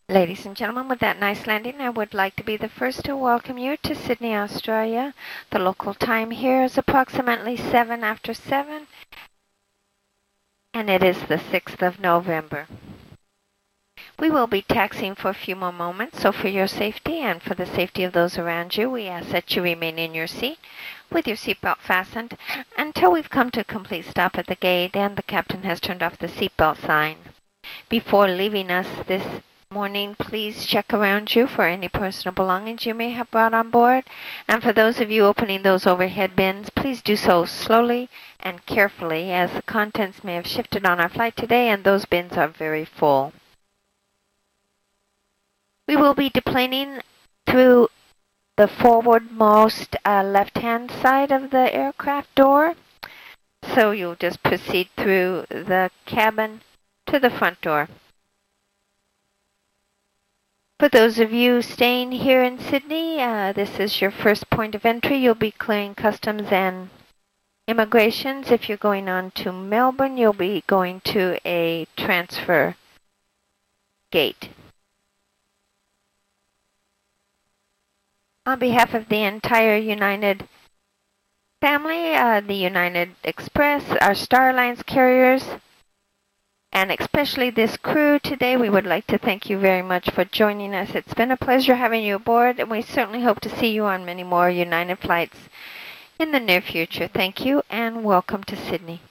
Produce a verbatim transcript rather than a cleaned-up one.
Ladies and gentlemen, with that nice landing, I would like to be the first to welcome you to Sydney, Australia. The local time here is approximately seven after seven, and it is the sixth of November. We will be taxiing for a few more moments, so for your safety and for the safety of those around you, we ask that you remain in your seat with your seatbelt fastened until we've come to a complete stop at the gate and the captain has turned off the seatbelt sign. Before leaving us this morning, please check around you for any personal belongings you may have brought on board. And for those of you opening those overhead bins, please do so slowly and carefully, as the contents may have shifted on our flight today and those bins are very full. We will be deplaning through the forwardmost uh, left-hand side of the aircraft door. So you'll just proceed through the cabin to the front door. For those of you staying here in Sydney, uh, this is your first point of entry. You'll be clearing customs and immigrations. If you're going on to Melbourne, you'll be going to a transfer gate. On behalf of the entire United family, uh, the United Express, our Star Alliance carriers, and especially this crew today, we would like to thank you very much for joining us. It's been a pleasure having you aboard, and we certainly hope to see you on many more United flights in the near future. Thank you, and welcome to Sydney.